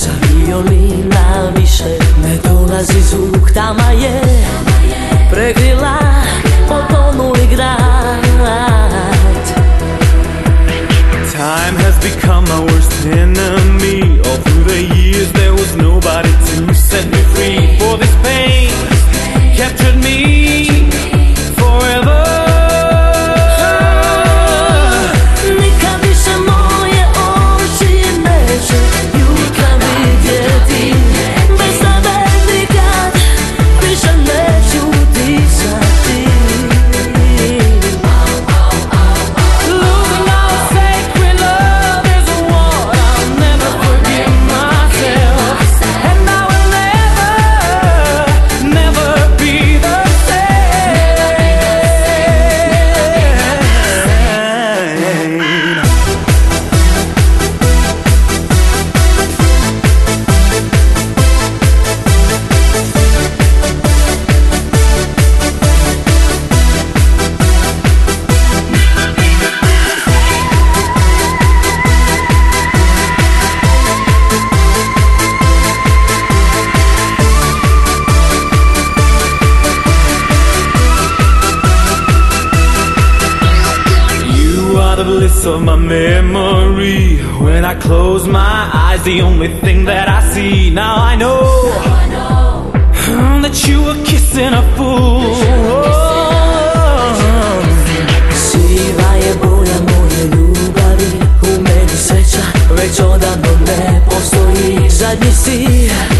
Sa violina više ne dolazi zvuk, tama je prekrila potonuli grad. Time has become my worst enemy. All through the years there was nobody to set me free. For this pain captured me forever. Nikad više moje oči neće jutra vidjeti. Bez tebe nikad više neću disati. The bliss of my memory. When I close my eyes, the only thing that I see. Now I know that you were kissing a fool. Siva je boja moje ljubavi, u meni sreća već odavno ne postoji. Zadnji si